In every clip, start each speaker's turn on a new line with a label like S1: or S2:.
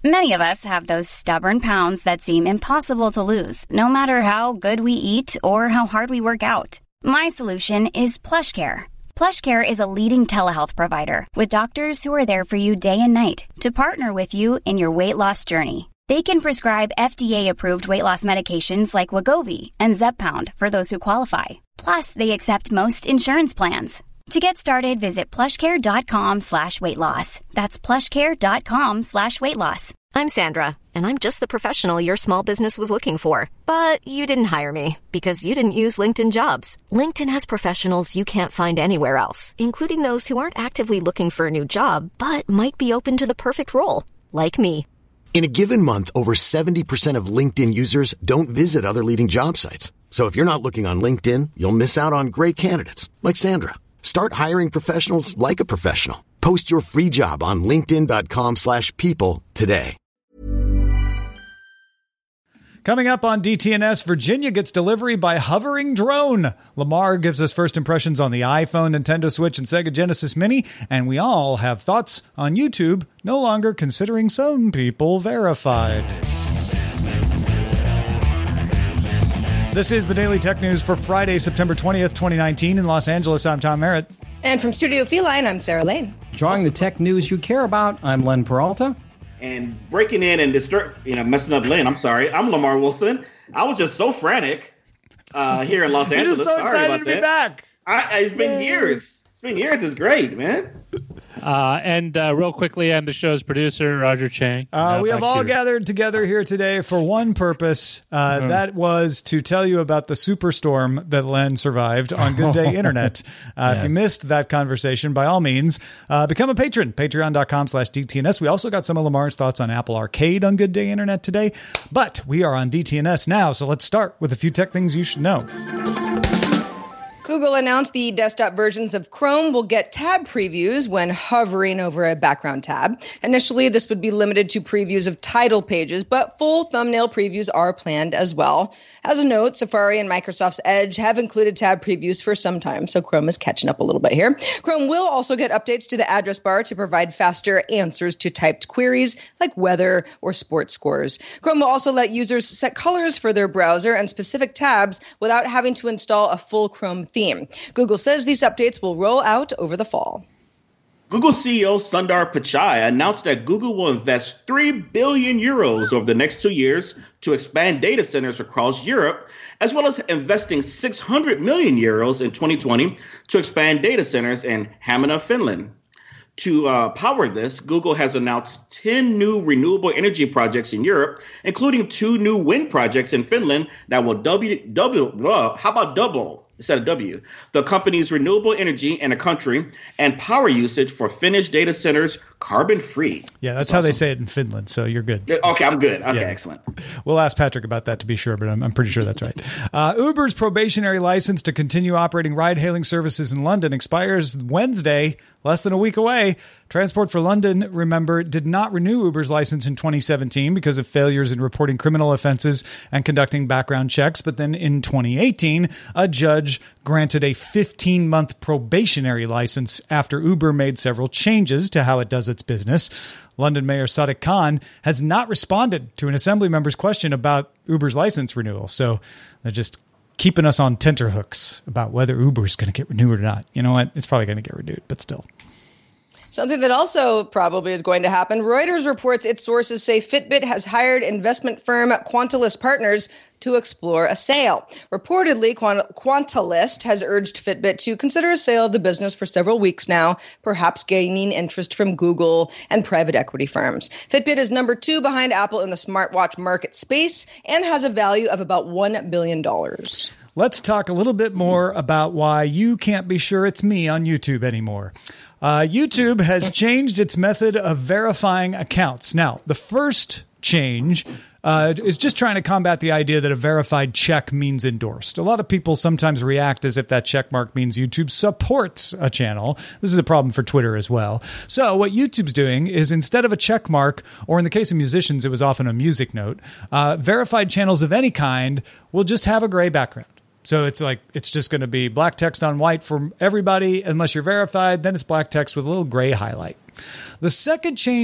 S1: Many of us have those stubborn pounds that seem impossible to lose, no matter how good we eat or how hard we work out. My solution is PlushCare. PlushCare is a leading telehealth provider with doctors who are there for you day and night to partner with you in your weight loss journey. They can prescribe FDA-approved weight loss medications like Wegovy and Zepbound for those who qualify. Plus, they accept most insurance plans. To get started, visit plushcare.com/weightloss. That's plushcare.com/weightloss.
S2: I'm Sandra, and I'm just the professional your small business was looking for. But you didn't hire me because you didn't use LinkedIn Jobs. LinkedIn has professionals you can't find anywhere else, including those who aren't actively looking for a new job, but might be open to the perfect role, like me.
S3: In a given month, over 70% of LinkedIn users don't visit other leading job sites. So if you're not looking on LinkedIn, you'll miss out on great candidates like Sandra. Start hiring professionals like a professional. Post your free job on linkedin.com/people today.
S4: Coming up on DTNS, Virginia gets delivery by hovering drone. Lamar gives us first impressions on the iPhone, Nintendo Switch, and Sega Genesis Mini. And we all have thoughts on YouTube no longer considering some people verified. This is the Daily Tech News for Friday, September 20th, 2019. In Los Angeles, I'm Tom Merritt.
S5: And from Studio Feline, I'm Sarah Lane.
S6: Drawing the tech news you care about, I'm Len Peralta.
S7: And breaking in and messing up Len, I'm sorry. I'm Lamar Wilson. I was just so frantic here in Los Angeles.
S4: You're just so excited to be back.
S7: It's been years. It's been years. It's great, man.
S8: And real quickly, I'm the show's producer, Roger Chang.
S4: We have all gathered together here today for one purpose. That was to tell you about the superstorm that Len survived on Good Day Internet.
S8: Yes.
S4: If you missed that conversation, by all means, become a patron. Patreon.com/DTNS. We also got some of Lamar's thoughts on Apple Arcade on Good Day Internet today. But we are on DTNS now, so let's start with a few tech things you should know.
S5: Google announced the desktop versions of Chrome will get tab previews when hovering over a background tab. Initially, this would be limited to previews of title pages, but full thumbnail previews are planned as well. As a note, Safari and Microsoft's Edge have included tab previews for some time, so Chrome is catching up a little bit here. Chrome will also get updates to the address bar to provide faster answers to typed queries like weather or sports scores. Chrome will also let users set colors for their browser and specific tabs without having to install a full Chrome theme. Google says these updates will roll out over the fall.
S7: Google CEO Sundar Pichai announced that Google will invest 3 billion euros over the next 2 years to expand data centers across Europe, as well as investing 600 million euros in 2020 to expand data centers in Hamina, Finland. To power this, Google has announced 10 new renewable energy projects in Europe, including 2 new wind projects in Finland that will double instead of W, the company's renewable energy in a country and power usage for Finnish data centers carbon-free.
S4: Yeah, that's how they say it in Finland, so you're good.
S7: Okay, I'm good. Okay, excellent.
S4: We'll ask Patrick about that to be sure, but I'm pretty sure that's right. Uber's probationary license to continue operating ride-hailing services in London expires Wednesday, less than a week away. Transport for London, remember, did not renew Uber's license in 2017 because of failures in reporting criminal offenses and conducting background checks. But then in 2018, a judge granted a 15-month probationary license after Uber made several changes to how it does its business. London Mayor Sadiq Khan has not responded to an assembly member's question about Uber's license renewal. So they're just keeping us on tenterhooks about whether Uber's going to get renewed or not. You know what? It's probably going to get renewed, but still.
S5: Something that also probably is going to happen. Reuters reports its sources say Fitbit has hired investment firm Quantalist Partners to explore a sale. Reportedly, Quantalist has urged Fitbit to consider a sale of the business for several weeks now, perhaps gaining interest from Google and private equity firms. Fitbit is number 2 behind Apple in the smartwatch market space and has a value of about $1 billion.
S4: Let's talk a little bit more about why you can't be sure it's me on YouTube anymore. YouTube has changed its method of verifying accounts. Now, the first change is just trying to combat the idea that a verified check means endorsed. A lot of people sometimes react as if that check mark means YouTube supports a channel. This is a problem for Twitter as well. So what YouTube's doing is instead of a check mark, or in the case of musicians, it was often a music note, verified channels of any kind will just have a gray background. So it's just going to be black text on white for everybody. Unless you're verified, then it's black text with a little gray highlight. The second change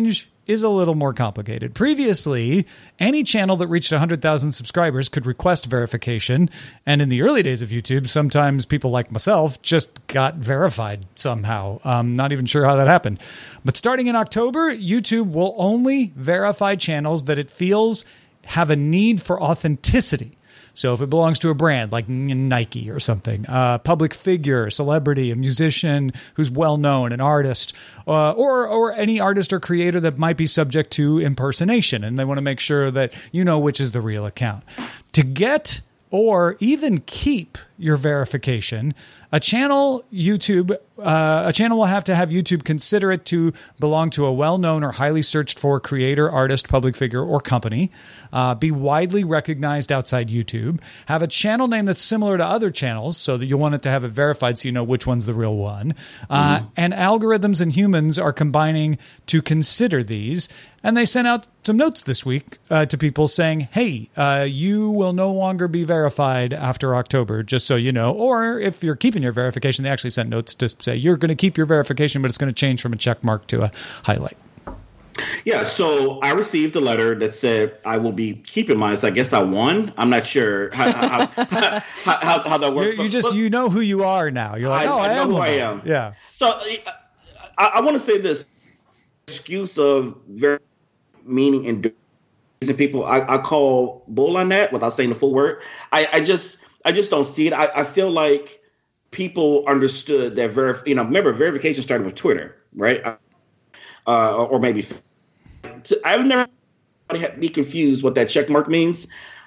S4: is a little more complicated. Previously, any channel that reached 100,000 subscribers could request verification. And in the early days of YouTube, sometimes people like myself just got verified somehow. Not even sure how that happened. But starting in October, YouTube will only verify channels that it feels have a need for authenticity. So if it belongs to a brand like Nike or something, a public figure, celebrity, a musician who's well-known, an artist, or any artist or creator that might be subject to impersonation, and they want to make sure that you know which is the real account. To get or even keep your verification, a channel will have to have YouTube consider it to belong to a well-known or highly searched for creator, artist, public figure, or company, be widely recognized outside YouTube, have a channel name that's similar to other channels so that you want it to have it verified so you know which one's the real one. And algorithms and humans are combining to consider these. And they sent out some notes this week to people saying, hey, you will no longer be verified after October, just so you know. Or if you're keeping your verification, they actually sent notes to say you're going to keep your verification, but it's going to change from a check mark to a highlight.
S7: Yeah, so I received a letter that said I will be keeping mine. So I guess I won. I'm not sure how that works.
S4: You know who you are now. You're like, I know who I am. Yeah.
S7: So I want to say this excuse of meaning and people. I call bull on that without saying the full word. I just don't see it. I feel like people understood that remember verification started with Twitter, right? Or maybe I've never be confused what that check mark means.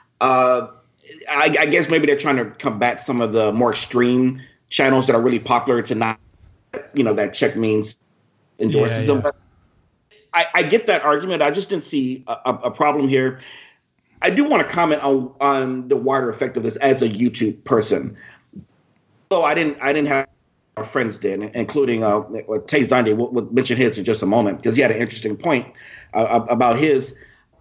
S7: I guess maybe they're trying to combat some of the more extreme channels that are really popular to not, that check means endorses them. But I get that argument. I just didn't see a problem here. I do want to comment on the wider effect of this as a YouTube person. So I didn't have our friends did, including Tay Zonday. We'll mention his in just a moment because he had an interesting point about his.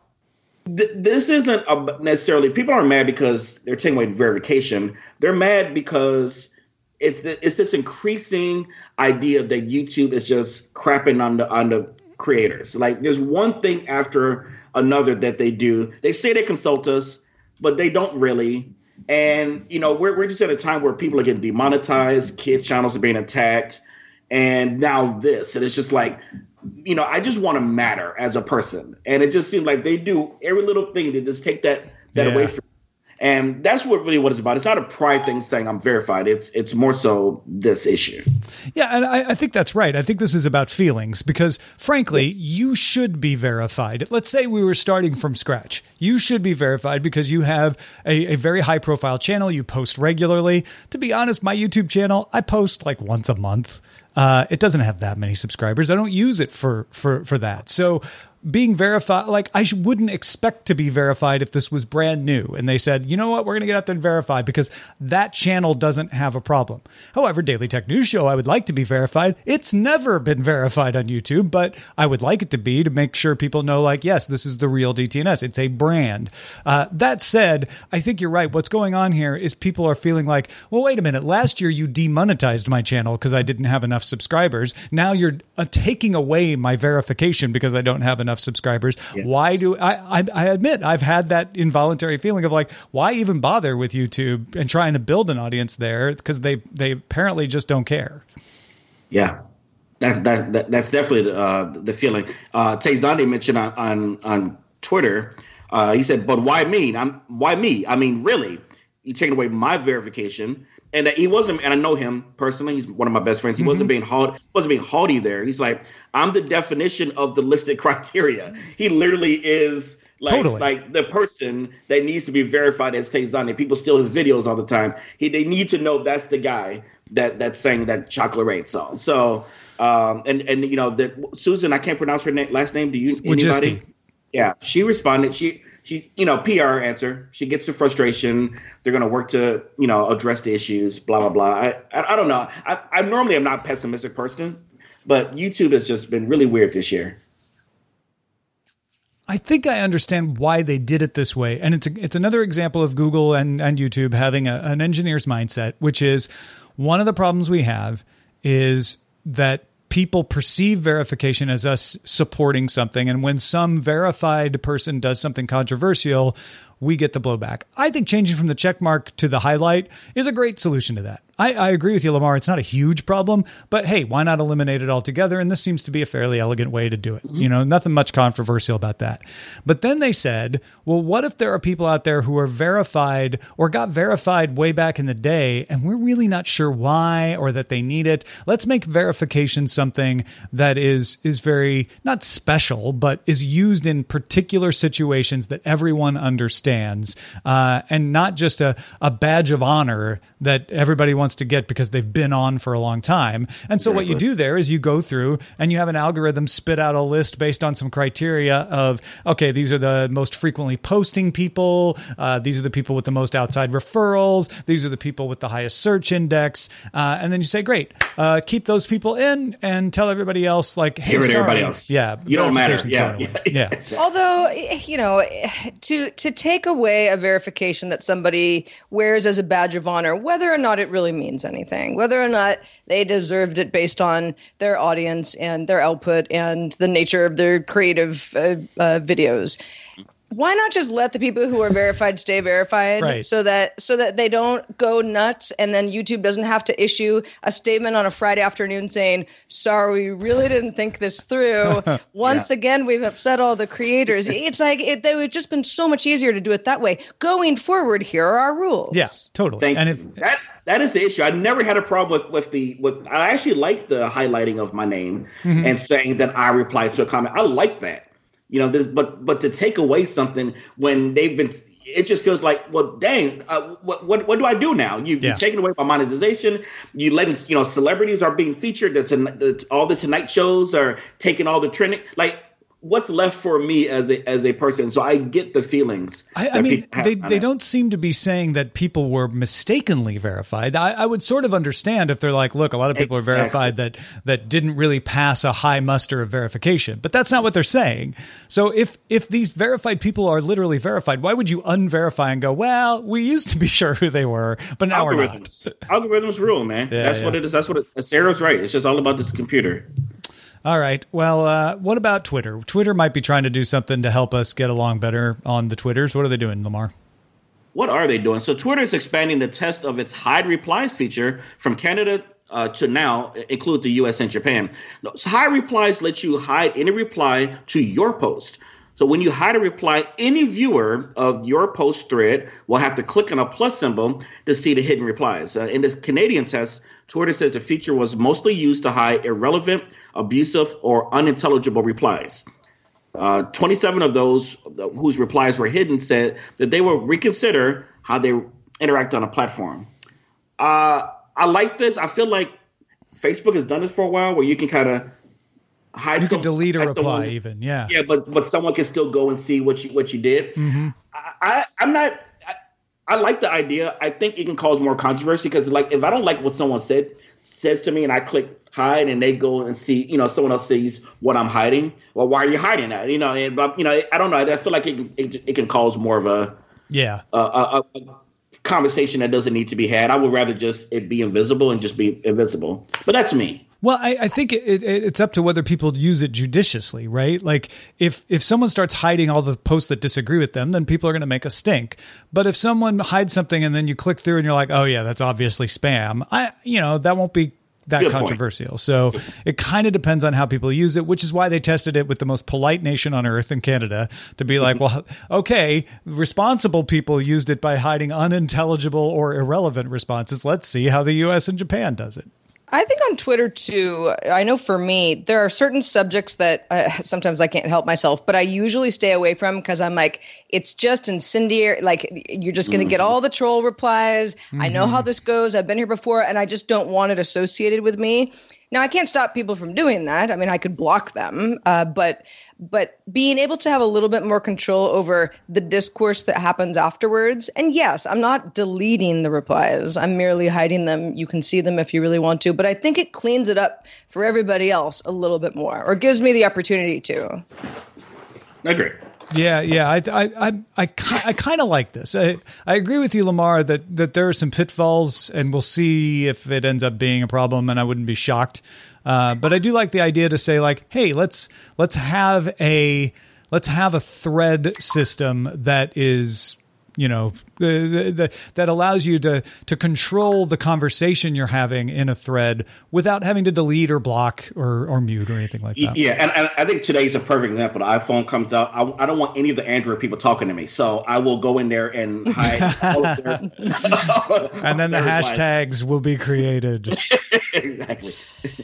S7: This isn't necessarily people aren't mad because they're taking away verification. They're mad because it's this increasing idea that YouTube is just crapping on the creators. Like there's one thing after another that they do. They say they consult us, but they don't really. And, we're just at a time where people are getting demonetized, kid channels are being attacked, and now this. And it's just like, I just want to matter as a person. And it just seems like they do every little thing to just take that away from me. And that's what it's about. It's not a pride thing saying I'm verified. It's more so this issue.
S4: Yeah, and I think that's right. I think this is about feelings because, frankly, you should be verified. Let's say we were starting from scratch. You should be verified because you have a very high-profile channel. You post regularly. To be honest, my YouTube channel, I post like once a month. It doesn't have that many subscribers. I don't use it for that. So being verified, like I wouldn't expect to be verified if this was brand new and they said, you know what, we're going to get out there and verify because that channel doesn't have a problem. However, Daily Tech News Show, I would like to be verified. It's never been verified on YouTube, but I would like it to be to make sure people know like, yes, this is the real DTNS. It's a brand. That said, I think you're right. What's going on here is people are feeling like, well, wait a minute. Last year you demonetized my channel because I didn't have enough subscribers. Now you're taking away my verification because I don't have enough subscribers. Yes. Why do I admit I've had that involuntary feeling of like, why even bother with YouTube and trying to build an audience there? Because they apparently just don't care. Yeah.
S7: That's definitely the feeling. Tay Zonday mentioned on Twitter, he said, but why me? Why me? I mean, really, you taking away my verification. And he wasn't, and I know him personally. He's one of my best friends. He wasn't being haughty there. He's like, I'm the definition of the listed criteria. He literally is like the person that needs to be verified as Tay Zonday. People steal his videos all the time. They need to know that's the guy that sang that Chocolate Rain song. So, that Susan, I can't pronounce her last name. Do you? Anybody? Yeah, she responded. She PR answer. She gets the frustration. They're going to work to, address the issues, blah, blah, blah. I don't know. I normally am not a pessimistic person, but YouTube has just been really weird this year.
S4: I think I understand why they did it this way. And it's another example of Google and YouTube having an engineer's mindset, which is one of the problems we have is that people perceive verification as us supporting something. And when some verified person does something controversial, we get the blowback. I think changing from the check mark to the highlight is a great solution to that. I agree with you, Lamar. It's not a huge problem, but hey, why not eliminate it altogether? And this seems to be a fairly elegant way to do it. You know, nothing much controversial about that. But then they said, well, what if there are people out there who are verified or got verified way back in the day, and we're really not sure why or that they need it? Let's make verification something that is very, not special, but is used in particular situations that everyone understands, and not just a badge of honor that everybody wants to get because they've been on for a long time. And so what you do there is you go through and you have an algorithm spit out a list based on some criteria of, okay, these are the most frequently posting people. These are the people with the most outside referrals. These are the people with the highest search index. And then you say, great, keep those people in and tell everybody else, like, hey,
S7: sorry.
S4: everybody
S7: else.
S4: Yeah.
S7: You don't matter. Yeah.
S5: Although, you know, to take away a verification that somebody wears as a badge of honor, whether or not it really means anything, whether or not they deserved it based on their audience and their output and the nature of their creative videos. Why not just let the people who are verified stay verified,
S4: right,
S5: so that they don't go nuts, and then YouTube doesn't have to issue a statement on a Friday afternoon saying, sorry, we really didn't think this through. Once again, we've upset all the creators. It's like it would have just been so much easier to do it that way. Going forward, here are our rules.
S4: Yes, totally.
S7: That is the issue. I never had a problem with I actually like the highlighting of my name and saying that I replied to a comment. I like that. You know, but to take away something when they've been, it just feels like, well, dang, what do I do now? You're taking away my monetization. You letting, you know, celebrities are being featured. All the Tonight shows are taking all the trending. Like, what's left for me as a person? So I get the feelings.
S4: I mean, they don't seem to be saying that people were mistakenly verified. I would sort of understand if they're like, look, a lot of people are verified that didn't really pass a high muster of verification, but that's not what they're saying. So if these verified people are literally verified, why would you unverify and go, well, we used to be sure who they were, but now we're not.
S7: Algorithms rule, man. That's what it is. That's what Sarah's right. It's just all about this computer.
S4: All right. Well, what about Twitter? Twitter might be trying to do something to help us get along better on the Twitters. What are they doing, Lamar?
S7: What are they doing? So Twitter is expanding the test of its hide replies feature from Canada to now include the U.S. and Japan. So hide replies let you hide any reply to your post. So when you hide a reply, any viewer of your post thread will have to click on a plus symbol to see the hidden replies. In this Canadian test, Twitter says the feature was mostly used to hide irrelevant, abusive, or unintelligible replies. 27 of those whose replies were hidden said that they will reconsider how they interact on a platform. I like this. I feel like Facebook has done this for a while, where you can kind of hide.
S4: You can delete a reply, even. Yeah,
S7: but someone can still go and see what you did. Mm-hmm. I like the idea. I think it can cause more controversy because, like, if I don't like what someone says to me and I click hide and they go and see, you know, someone else sees what I'm hiding, well, why are you hiding that? You know, I don't know. I feel like it can cause more of a conversation that doesn't need to be had. I would rather just it be invisible and just be invisible. But that's me.
S4: Well, I think it's up to whether people use it judiciously, right? Like if someone starts hiding all the posts that disagree with them, then people are going to make a stink. But if someone hides something and then you click through and you're like, oh yeah, that's obviously spam, that won't be that Good controversial. Point. So it kind of depends on how people use it, which is why they tested it with the most polite nation on earth in Canada to be like, well, okay, responsible people used it by hiding unintelligible or irrelevant responses. Let's see how the US and Japan does it.
S5: I think on Twitter, too, I know for me, there are certain subjects that sometimes I can't help myself, but I usually stay away from because I'm like, it's just incendiary. Like, you're just going to get all the troll replies. I know how this goes. I've been here before, and I just don't want it associated with me. Now, I can't stop people from doing that. I mean, I could block them, but being able to have a little bit more control over the discourse that happens afterwards. And yes, I'm not deleting the replies. I'm merely hiding them. You can see them if you really want to. But I think it cleans it up for everybody else a little bit more, or gives me the opportunity to.
S7: I agree.
S4: Yeah. I kind of like this. I agree with you, Lamar, that there are some pitfalls, and we'll see if it ends up being a problem, and I wouldn't be shocked. But I do like the idea to say, like, hey, let's have a thread system that is, that allows you to control the conversation you're having in a thread without having to delete or block or mute or anything like that.
S7: Yeah, and I think today's a perfect example. The iPhone comes out. I don't want any of the Android people talking to me, so I will go in there and hide all of their
S4: and then the hashtags will be created.
S7: Exactly.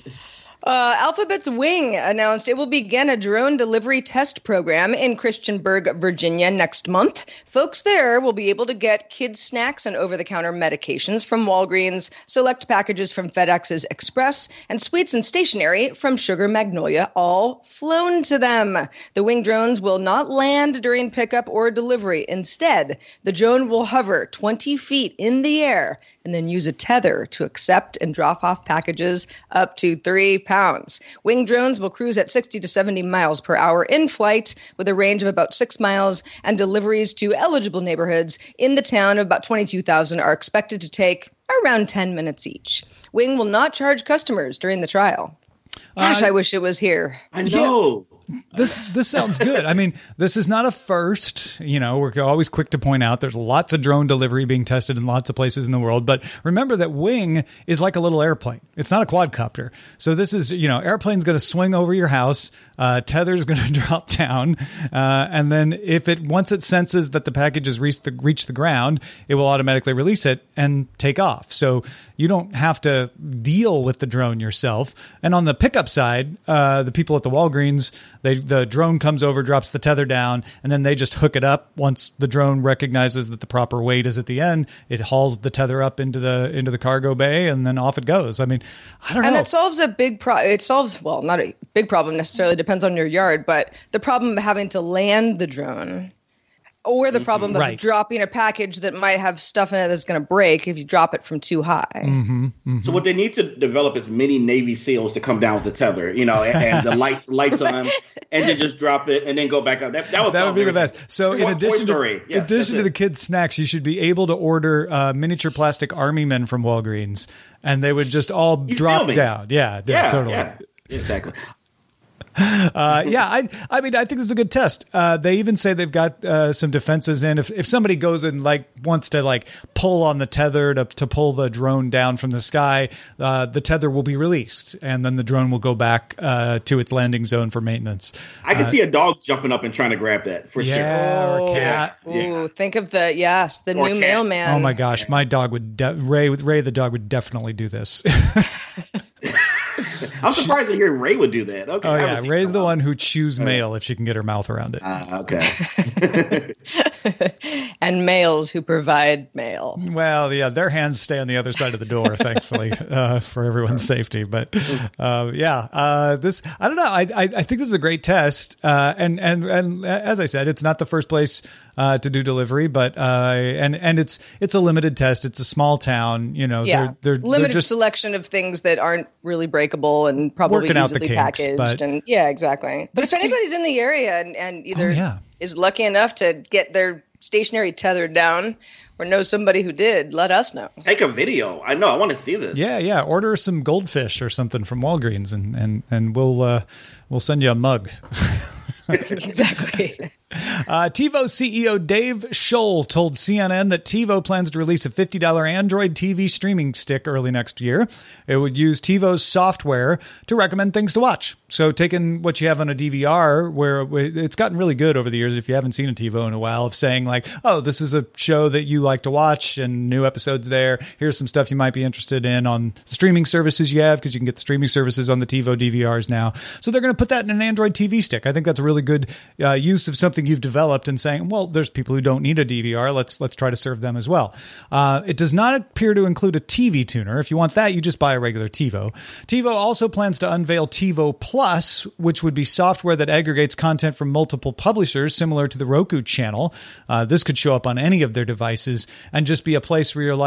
S5: Alphabet's Wing announced it will begin a drone delivery test program in Christiansburg, Virginia next month. Folks there will be able to get kids' snacks and over-the-counter medications from Walgreens, select packages from FedEx's Express, and sweets and stationery from Sugar Magnolia, all flown to them. The Wing drones will not land during pickup or delivery. Instead, the drone will hover 20 feet in the air and then use a tether to accept and drop off packages up to 3 pounds. Wing drones will cruise at 60 to 70 miles per hour in flight with a range of about 6 miles, and deliveries to eligible neighborhoods in the town of about 22,000 are expected to take around 10 minutes each. Wing will not charge customers during the trial. Gosh, I wish it was here.
S7: I know.
S4: This sounds good. I mean, this is not a first. We're always quick to point out there's lots of drone delivery being tested in lots of places in the world. But remember that Wing is like a little airplane. It's not a quadcopter. So this is, airplane's going to swing over your house. Tether's going to drop down. And then once it senses that the package has reached the ground, it will automatically release it and take off. So you don't have to deal with the drone yourself. And on the pickup side, the people at the Walgreens, the drone comes over, drops the tether down, and then they just hook it up. Once the drone recognizes that the proper weight is at the end, it hauls the tether up into the cargo bay, and then off it goes. I mean, I don't know.
S5: And that solves a big problem. It solves, well, not a big problem necessarily, depends on your yard, but the problem of having to land the drone, or the problem of dropping a package that might have stuff in it that's going to break if you drop it from too high.
S7: So what they need to develop is many Navy SEALs to come down with the tether, and the lights on, and then just drop it and then go back up. That would be the best.
S4: So in addition to the kids' snacks, you should be able to order miniature plastic army men from Walgreens, and they would just all drop down. Yeah, totally. Yeah,
S7: exactly.
S4: I mean, I think this is a good test. They even say they've got some defenses in. If somebody goes and wants to pull on the tether to pull the drone down from the sky, the tether will be released, and then the drone will go back to its landing zone for maintenance.
S7: I can see a dog jumping up and trying to grab that for sure.
S4: Or a cat.
S5: Ooh, think of the new cat. Mailman.
S4: Oh my gosh, my dog would Ray the dog would definitely do this.
S7: I'm surprised to hear Ray would do that. Okay.
S4: Oh yeah, Ray's the one who chews mail if she can get her mouth around it.
S7: Okay.
S5: And males who provide mail.
S4: Well, yeah, their hands stay on the other side of the door, thankfully, for everyone's safety. But this, I don't know. I think this is a great test. And as I said, it's not the first place to do delivery, but and it's a limited test. It's a small town. They're
S5: limited
S4: just
S5: selection of things that aren't really breakable and probably easily packaged. And yeah, exactly. But if anybody's in the area and either is lucky enough to get their stationary tethered down or knows somebody who did, let us know.
S7: Take a video. I want to see this.
S4: Yeah. Order some goldfish or something from Walgreens and we'll send you a mug.
S5: Exactly.
S4: TiVo CEO Dave Scholl told CNN that TiVo plans to release a $50 Android TV streaming stick early next year. It would use TiVo's software to recommend things to watch. So taking what you have on a DVR, where it's gotten really good over the years, if you haven't seen a TiVo in a while, of saying this is a show that you like to watch and new episodes there. Here's some stuff you might be interested in on streaming services you have, because you can get the streaming services on the TiVo DVRs now. So they're going to put that in an Android TV stick. I think that's a really good use of something you've developed and saying, well, there's people who don't need a DVR. Let's try to serve them as well. It does not appear to include a TV tuner. If you want that, you just buy a regular TiVo. TiVo also plans to unveil TiVo Plus, which would be software that aggregates content from multiple publishers, similar to the Roku channel. This could show up on any of their devices and just be a place where you're like,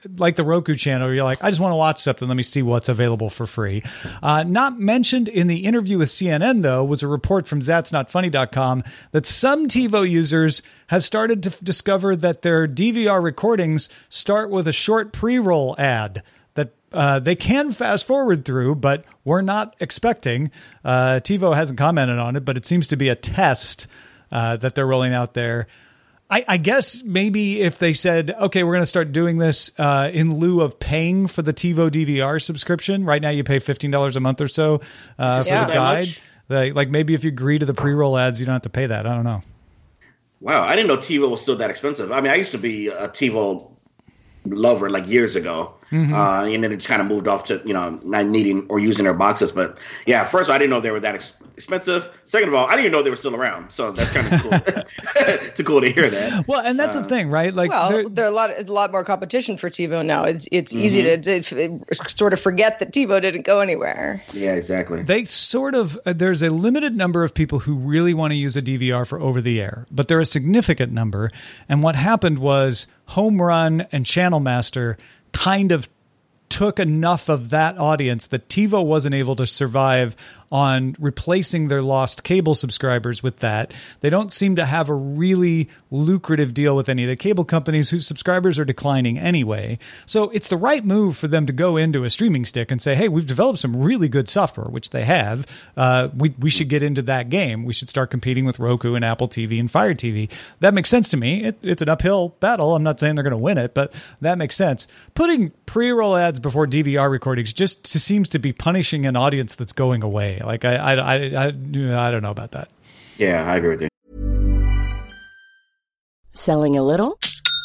S4: like the Roku channel, where you're like, I just want to watch something. Let me see what's available for free. Not mentioned in the interview with CNN, though, was a report from That'sNotFunny.com that some TiVo users have started to discover that their DVR recordings start with a short pre-roll ad that they can fast forward through, but we're not expecting. TiVo hasn't commented on it, but it seems to be a test that they're rolling out there. I guess maybe if they said, okay, we're going to start doing this in lieu of paying for the TiVo DVR subscription. Right now you pay $15 a month or so for the guide. Like maybe if you agree to the pre-roll ads, you don't have to pay that. I don't know. Wow,
S7: I didn't know TiVo was still that expensive. I mean, I used to be a TiVo lover like years ago. And then it just kind of moved off to, not needing or using their boxes. But yeah, first of all, I didn't know they were that expensive. Second of all, I didn't even know they were still around. So that's kind of cool. Too cool to hear that.
S4: Well, and that's the thing, right? Like,
S5: there are a lot more competition for TiVo now. It's easy to sort of forget that TiVo didn't go anywhere.
S7: Yeah, exactly.
S4: They sort of, there's a limited number of people who really want to use a DVR for over the air, but they're a significant number. And what happened was Home Run and Channel Master kind of took enough of that audience that TiVo wasn't able to survive on replacing their lost cable subscribers with that. They don't seem to have a really lucrative deal with any of the cable companies whose subscribers are declining anyway. So it's the right move for them to go into a streaming stick and say, hey, we've developed some really good software, which they have. We should get into that game. We should start competing with Roku and Apple TV and Fire TV. That makes sense to me. It's an uphill battle. I'm not saying they're going to win it, but that makes sense. Putting pre-roll ads before DVR recordings just seems to be punishing an audience that's going away. Like I don't know about that.
S7: Yeah, I agree with you.
S9: Selling a little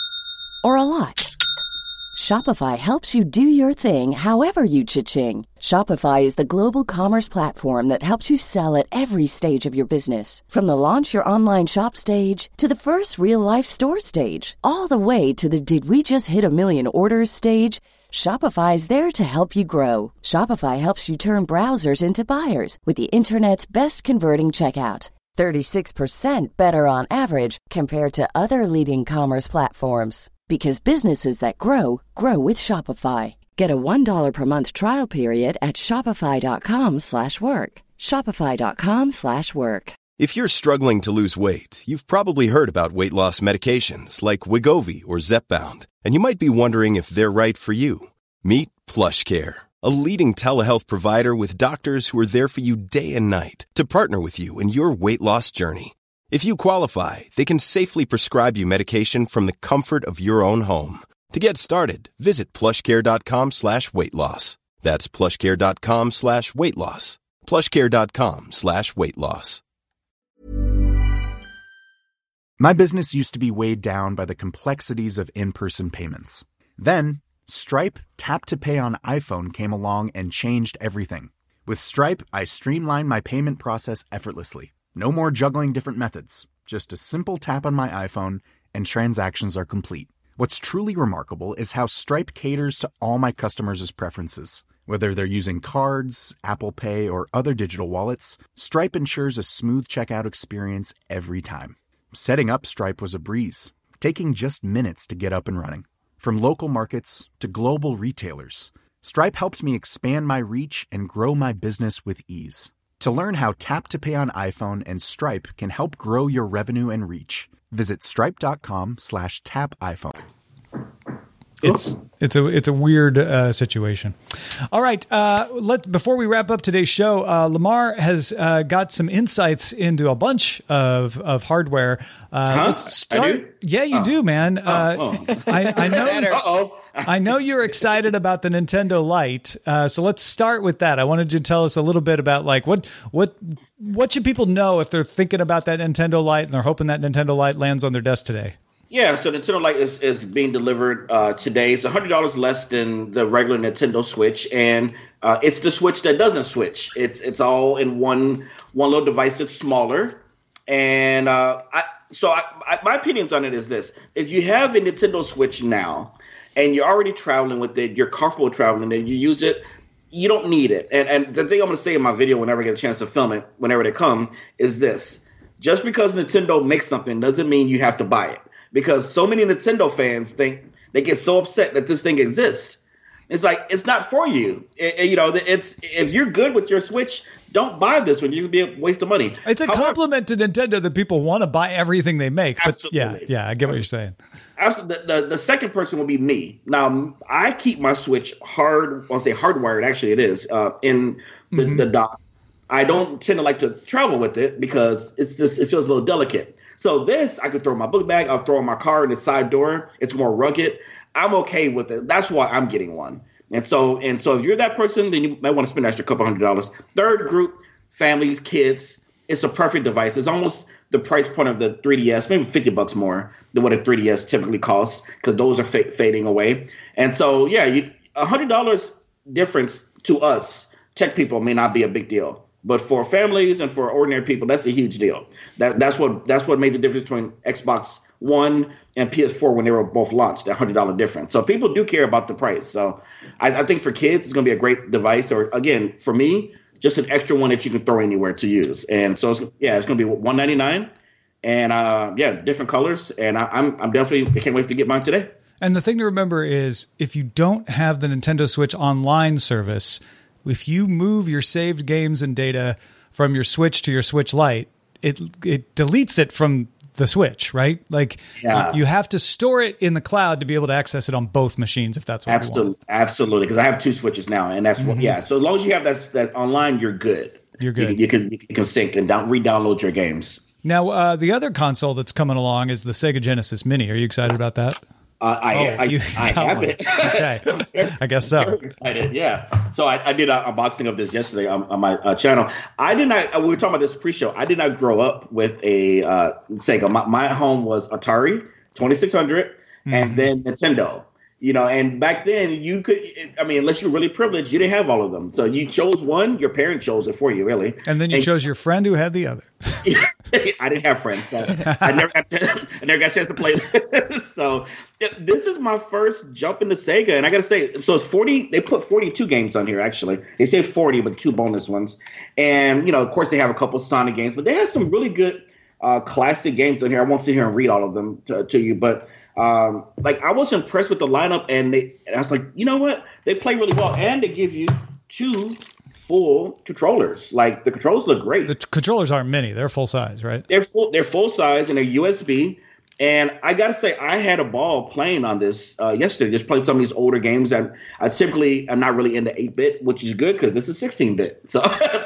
S9: or a lot? Shopify helps you do your thing however you cha-ching. Shopify is the global commerce platform that helps you sell at every stage of your business. From the launch your online shop stage to the first real life store stage, all the way to the did we just hit a million orders stage. Shopify is there to help you grow. Shopify helps you turn browsers into buyers with the internet's best converting checkout. 36% better on average compared to other leading commerce platforms. Because businesses that grow, grow with Shopify. Get a $1 per month trial period at shopify.com/work. Shopify.com/work.
S10: If you're struggling to lose weight, you've probably heard about weight loss medications like Wegovy or Zepbound, and you might be wondering if they're right for you. Meet PlushCare, a leading telehealth provider with doctors who are there for you day and night to partner with you in your weight loss journey. If you qualify, they can safely prescribe you medication from the comfort of your own home. To get started, visit plushcare.com/weightloss. That's plushcare.com/weightloss. plushcare.com/weightloss.
S11: My business used to be weighed down by the complexities of in-person payments. Then, Stripe Tap to Pay on iPhone came along and changed everything. With Stripe, I streamlined my payment process effortlessly. No more juggling different methods. Just a simple tap on my iPhone and transactions are complete. What's truly remarkable is how Stripe caters to all my customers' preferences. Whether they're using cards, Apple Pay, or other digital wallets, Stripe ensures a smooth checkout experience every time. Setting up Stripe was a breeze, taking just minutes to get up and running. From local markets to global retailers, Stripe helped me expand my reach and grow my business with ease. To learn how Tap to Pay on iPhone and Stripe can help grow your revenue and reach, visit stripe.com/tapiphone.
S4: It's a weird situation. All right, before we wrap up today's show, Lamar has got some insights into a bunch of hardware. Let's start.
S7: I do?
S4: Yeah, you do, man. I know. I know you're excited about the Nintendo Lite, so let's start with that. I wanted you to tell us a little bit about like what should people know if they're thinking about that Nintendo Lite and they're hoping that Nintendo Lite lands on their desk today.
S7: Yeah, so Nintendo Lite is being delivered today. It's $100 less than the regular Nintendo Switch, and it's the Switch that doesn't switch. It's all in one little device that's smaller. And my opinions on it is this: if you have a Nintendo Switch now and you're already traveling with it, you're comfortable traveling it, you use it, you don't need it. And the thing I'm going to say in my video whenever I get a chance to film it, whenever they come, is this: just because Nintendo makes something doesn't mean you have to buy it. Because so many Nintendo fans think They get so upset that this thing exists. It's like, it's not for you. It's if you're good with your Switch, don't buy this one. You're going to be a waste of money.
S4: It's a compliment to Nintendo that people want to buy everything they make. But
S7: absolutely.
S4: Yeah, I get what you're saying.
S7: Absolutely. The second person will be me. Now, I keep my Switch hardwired. Actually, it is in the dock. I don't tend to like to travel with it because it feels a little delicate. So this, I could throw in my book bag. I'll throw in my car in the side door. It's more rugged. I'm okay with it. That's why I'm getting one. And so if you're that person, then you might want to spend an extra couple $100. Third group, families, kids. It's the perfect device. It's almost the price point of the 3DS, maybe $50 more than what a 3DS typically costs, because those are fading away. And so, yeah, $100 difference to us tech people may not be a big deal, but for families and for ordinary people, that's a huge deal. That's what made the difference between Xbox One and PS4 when they were both launched, that $100 difference. So people do care about the price. So I think for kids, it's going to be a great device. Or again, for me, just an extra one that you can throw anywhere to use. And so it's going to be $199, and different colors. And I can't wait to get mine today.
S4: And the thing to remember is, if you don't have the Nintendo Switch Online service, if you move your saved games and data from your Switch to your Switch Lite, it deletes it from the Switch, right? Like, you have to store it in the cloud to be able to access it on both machines, if that's what you want.
S7: Absolutely, because I have two Switches now, and that's what. Yeah, so as long as you have that online, you're good.
S4: You're good.
S7: You can sync and re-download your games.
S4: Now, the other console that's coming along is the Sega Genesis Mini. Are you excited about that?
S7: I have it.
S4: Okay, I guess so.
S7: I did, yeah. So I did an unboxing of this yesterday on my channel. I did not. We were talking about this pre-show. I did not grow up with a Sega. My home was Atari 2600, and then Nintendo. And back then you could. I mean, unless you're really privileged, you didn't have all of them. So you chose one. Your parent chose it for you, really.
S4: And then you chose your friend who had the other.
S7: I didn't have friends, so I never got a chance to play this. So this is my first jump into Sega, and I got to say, so it's 40. They put 42 games on here. Actually, they say 40, but 2 bonus ones. And of course, they have a couple Sonic games, but they have some really good classic games on here. I won't sit here and read all of them to you, but I was impressed with the lineup, and I was like, you know what? They play really well, and they give you 2 full controllers. Like, the controllers look great.
S4: The controllers aren't mini; they're full size, right?
S7: They're full size, and they're USB. And I gotta say, I had a ball playing on this yesterday. Just playing some of these older games that I typically am not really into 8-bit, which is good because this is 16-bit. So,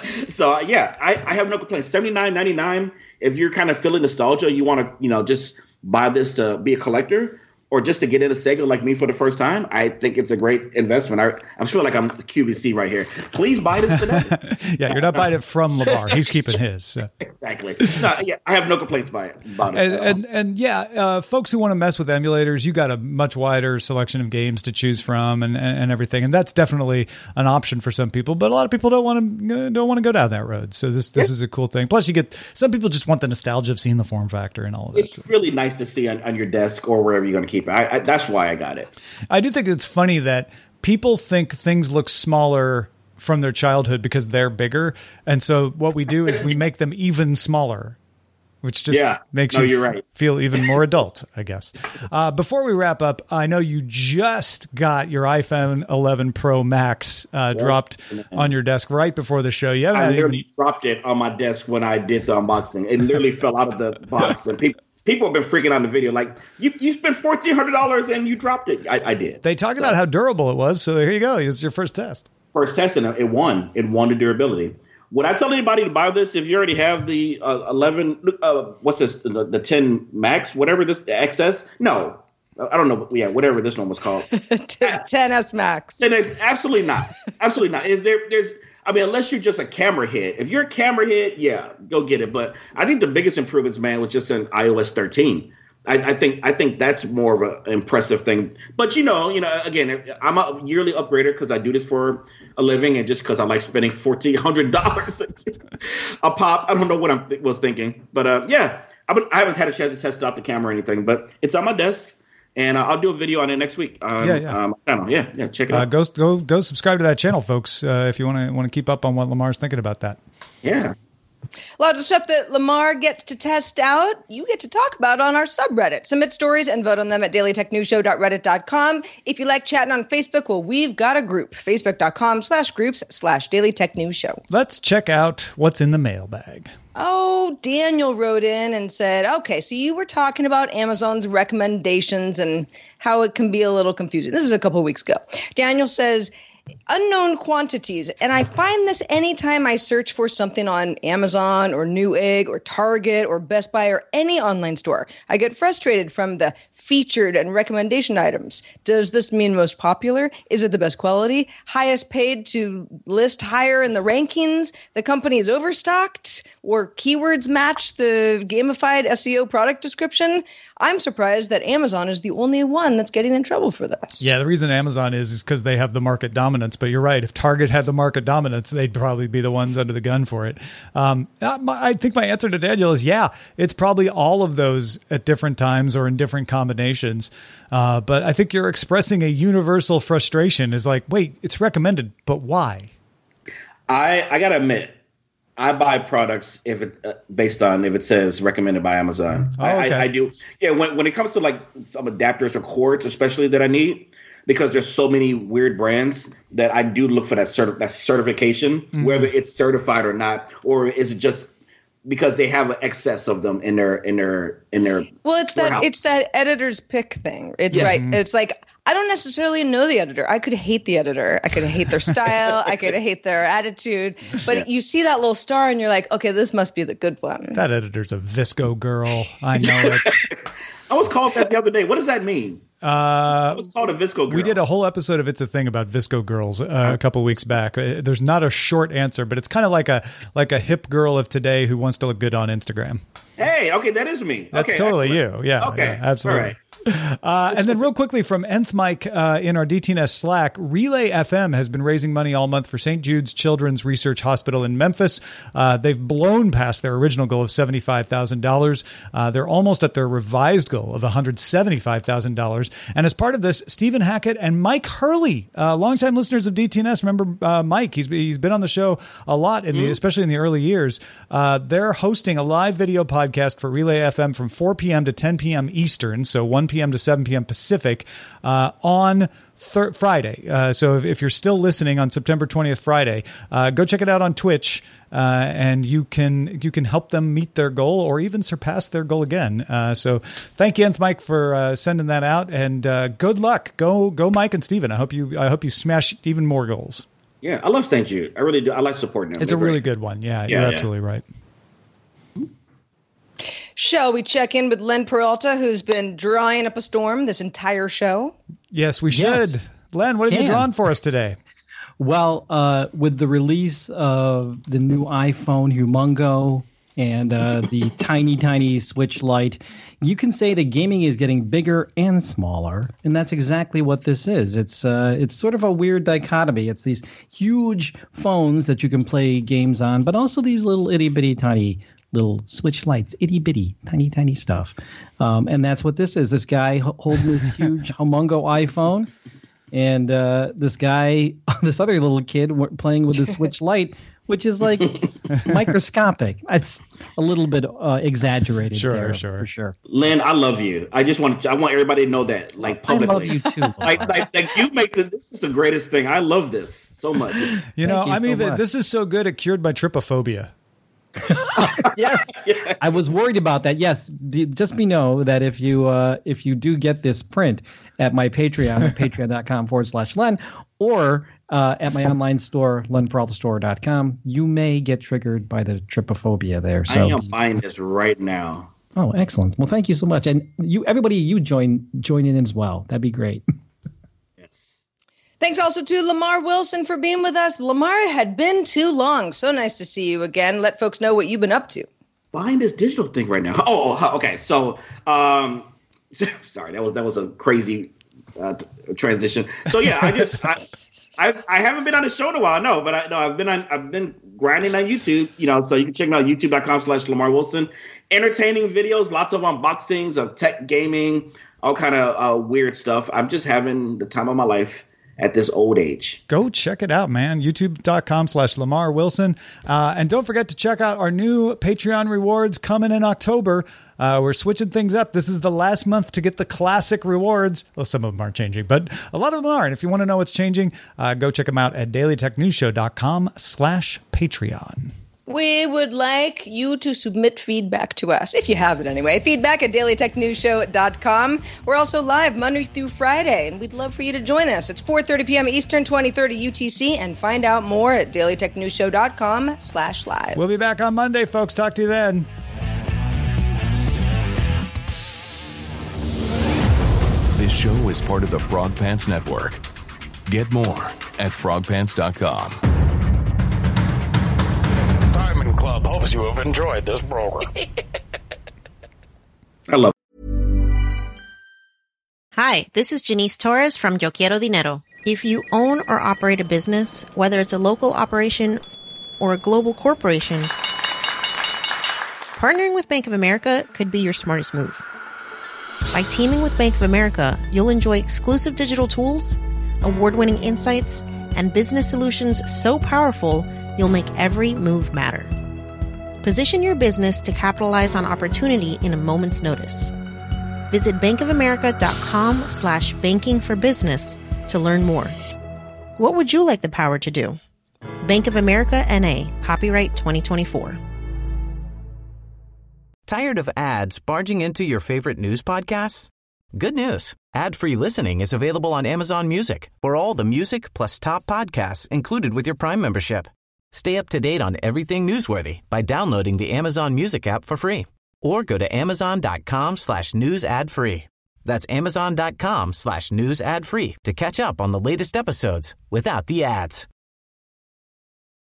S7: yeah, I have no complaints. $79.99. If you're kind of feeling nostalgia, you want to just buy this to be a collector, or just to get into Sega like me for the first time, I think it's a great investment. I'm sure like I'm QVC right here. Please buy this today.
S4: Yeah, you're not buying it from LeVar. He's keeping his. So.
S7: Exactly. No, yeah, I have no complaints about it.
S4: And folks who want to mess with emulators, you got a much wider selection of games to choose from and everything. And that's definitely an option for some people. But a lot of people don't want to go down that road. So this is a cool thing. Plus, you get some people just want the nostalgia of seeing the form factor and all of that.
S7: It's really nice to see on your desk or wherever you're going to keep it. That's why I got it.
S4: I do think it's funny that people think things look smaller from their childhood because they're bigger. And so what we do is we make them even smaller, which just makes you feel even more adult, I guess. Before we wrap up, I know you just got your iPhone 11 Pro Max dropped on your desk right before the show.
S7: I literally dropped it on my desk when I did the unboxing. It literally fell out of the box, and people have been freaking out in the video. Like, you spent $1,400 and you dropped it. I did.
S4: They talk about how durable it was. So here you go. It was your first test.
S7: First test, and it won. It won the durability. Would I tell anybody to buy this if you already have the 11? What's this? The 10 Max, whatever this, the XS? No, I don't know. Yeah, whatever this one was called.
S5: 10S Max.
S7: 10S, absolutely not. Absolutely not. Unless you're just a camera head. If you're a camera head, yeah, go get it. But I think the biggest improvements, man, was just in iOS 13. I think that's more of an impressive thing. But again, I'm a yearly upgrader because I do this for a living, and just because I like spending $1,400 a pop. I don't know what I was thinking, but I haven't had a chance to test out the camera or anything. But it's on my desk. And I'll do a video on it next week on my channel. Yeah, check it out.
S4: Go subscribe to that channel, folks, if you want to keep up on what Lamar's thinking about that.
S7: Yeah.
S5: A lot of stuff that Lamar gets to test out, you get to talk about on our subreddit. Submit stories and vote on them at dailytechnewsshow.reddit.com. If you like chatting on Facebook, well, we've got a group, facebook.com/groups/dailytechnewsshow.
S4: Let's check out what's in the mailbag.
S5: Oh, Daniel wrote in and said, okay, so you were talking about Amazon's recommendations and how it can be a little confusing. This is a couple of weeks ago. Daniel says, unknown quantities. And I find this anytime I search for something on Amazon or Newegg or Target or Best Buy or any online store. I get frustrated from the featured and recommendation items. Does this mean most popular? Is it the best quality? Highest paid to list higher in the rankings? The company is overstocked? Or keywords match the gamified SEO product description? I'm surprised that Amazon is the only one that's getting in trouble for this.
S4: Yeah, the reason Amazon is because they have the market dominance. But you're right. If Target had the market dominance, they'd probably be the ones under the gun for it. I think my answer to Daniel is, yeah, it's probably all of those at different times or in different combinations. But I think you're expressing a universal frustration is like, wait, it's recommended, but why?
S7: I got to admit, I buy products if it based on if it says recommended by Amazon.
S4: Oh, okay.
S7: I do. Yeah, when it comes to like some adapters or cords, especially that I need, because there's so many weird brands that I do look for that certification, whether it's certified or not, or is it just because they have an excess of them in their
S5: Well, it's that editor's pick thing. It's right. It's like, I don't necessarily know the editor. I could hate the editor. I could hate their style. I could hate their attitude. But you see that little star and you're like, okay, this must be the good one.
S4: That editor's a Visco girl. I know it.
S7: I was called that the other day. What does that mean? It was called a Visco girl.
S4: We did a whole episode of It's a Thing about Visco girls a couple of weeks back. There's not a short answer, but it's kind of like a hip girl of today who wants to look good on Instagram.
S7: Hey, okay, that is me.
S4: That's totally
S7: excellent.
S4: You. Yeah,
S7: okay,
S4: yeah, absolutely.
S7: All right.
S4: And then real quickly from Nth Mike in our DTNS Slack, Relay FM has been raising money all month for St. Jude's Children's Research Hospital in Memphis. They've blown past their original goal of $75,000. They're almost at their revised goal of $175,000. And as part of this, Stephen Hackett and Mike Hurley, longtime listeners of DTNS, remember Mike? He's been on the show a lot, especially in the early years. They're hosting a live video podcast for Relay FM from 4 p.m. to 10 p.m. Eastern, so 1 p.m. to 7 p.m. Pacific on Friday. So if you're still listening on September 20th, Friday, go check it out on Twitch, and you can help them meet their goal or even surpass their goal again. So thank you, Nth Mike, for sending that out, and good luck. Go, Mike and Steven. I hope you smash even more goals.
S7: Yeah, I love St. Jude. I really do. I like supporting them.
S4: It's a really good one. Yeah, you're absolutely right.
S5: Shall we check in with Len Peralta, who's been drawing up a storm this entire show?
S4: Yes, we should. Yes. Len, what have you drawn for us today?
S6: Well, with the release of the new iPhone Humongo and the tiny Switch Lite, you can say that gaming is getting bigger and smaller, and that's exactly what this is. It's sort of a weird dichotomy. It's these huge phones that you can play games on, but also these little itty-bitty tiny little Switch Lites, itty-bitty, tiny stuff. And that's what this is. This guy holding this huge Humongo iPhone, and this other little kid playing with the Switch Lite, which is like microscopic. It's a little bit exaggerated.
S4: Sure.
S6: For sure.
S7: Lynn, I love you. I want everybody to know that, like, publicly.
S6: I love you too.
S7: like you make this is the greatest thing. I love this so much.
S4: This is so good it cured my trypophobia.
S6: Yes, I was worried about that. Yes, just know that if you do get this print at my Patreon at patreon.com/Len, or at my online store, lenperaltastore.com, you may get triggered by the trypophobia there. So
S7: I am buying this right now.
S6: Oh, excellent. Well, thank you so much. And everybody join in as well. That'd be great.
S5: Thanks also to Lamar Wilson for being with us. Lamar, had been too long. So nice to see you again. Let folks know what you've been up to.
S7: Buying this digital thing right now. Oh, okay. So, sorry, that was a crazy transition. So yeah, I haven't been on the show in a while. No, but I've been grinding on YouTube. So you can check me out youtube.com/Lamar Wilson. Entertaining videos, lots of unboxings of tech, gaming, all kind of weird stuff. I'm just having the time of my life. at this old age.
S4: Go check it out, man. YouTube.com/Lamar Wilson. And don't forget to check out our new Patreon rewards coming in October. We're switching things up. This is the last month to get the classic rewards. Well, some of them aren't changing, but a lot of them are. And if you want to know what's changing, go check them out at dailytechnewsshow.com/Patreon.
S5: We would like you to submit feedback to us, if you have it anyway. Feedback at dailytechnewsshow.com. We're also live Monday through Friday, and we'd love for you to join us. It's 4:30 p.m. Eastern, 20:30 UTC, and find out more at dailytechnewsshow.com/live.
S4: We'll be back on Monday, folks. Talk to you then.
S12: This show is part of the Frog Pants Network. Get more at frogpants.com.
S13: Diamond Club hopes you have enjoyed this program.
S7: I love
S14: Hi, this is Janice Torres from Yo Quiero Dinero. If you own or operate a business, whether it's a local operation or a global corporation, partnering with Bank of America could be your smartest move. By teaming with Bank of America, you'll enjoy exclusive digital tools, award-winning insights, and business solutions so powerful you'll make every move matter. Position your business to capitalize on opportunity in a moment's notice. Visit bankofamerica.com/banking for business to learn more. What would you like the power to do? Bank of America N.A., copyright 2024.
S15: Tired of ads barging into your favorite news podcasts? Good news. Ad-free listening is available on Amazon Music for all the music plus top podcasts included with your Prime membership. Stay up to date on everything newsworthy by downloading the Amazon Music app for free or go to amazon.com/news ad free. That's amazon.com/news ad free to catch up on the latest episodes without the ads.